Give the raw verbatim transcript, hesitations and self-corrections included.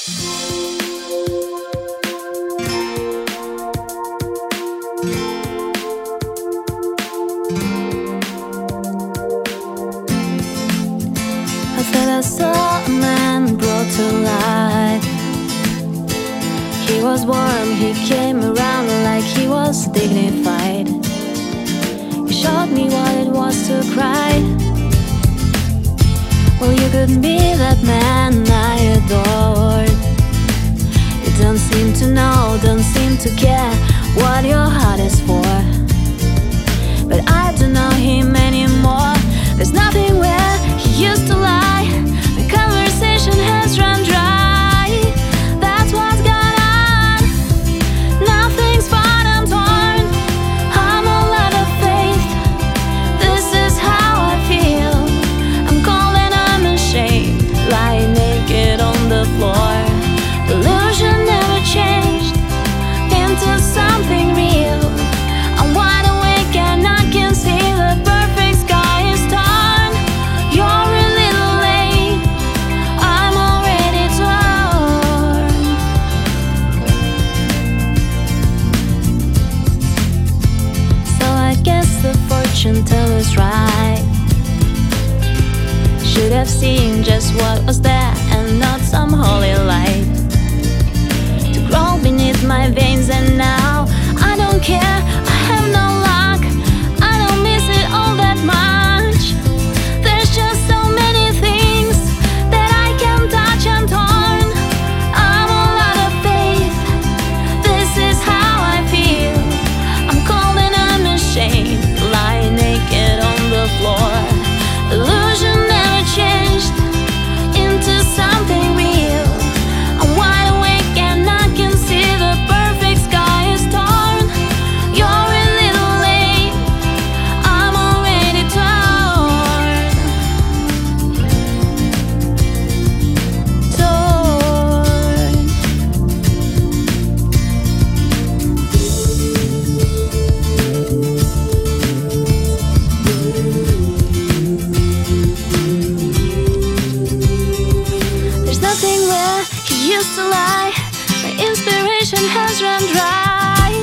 I thought I saw a man brought to life. He was warm, he came around like he was dignified. He showed me what it was to cry. Well, you could be that man I adored. You don't seem to know, don't seem to care what your heart is for. But I don't know him anymore. There's nothing where he used to lie. The conversation has run dry. That's what's gone on. Nothing's fine, I'm torn. I'm all out of faith. This is how I feel. I'm cold and I'm ashamed. Lie naked on the floor. Illusion never changed into something real. I'm wide awake and I can see the perfect sky is torn. You're a little late, I'm already torn. So I guess the fortune teller's right. Should have seen just what was there and not some holy light to grow beneath my veins, and now I don't care. I have no luck. I don't miss it all that much. There's just so many things that I can touch and torn. I'm all out of faith. This is how I feel. I'm cold and I'm ashamed. Lie naked on the floor. Illusion never changed into something real. I'm wide awake and I can see the perfect sky is torn. You're a little late, I'm already torn. Torn. There's nothing where he used to lie. My inspiration has run dry.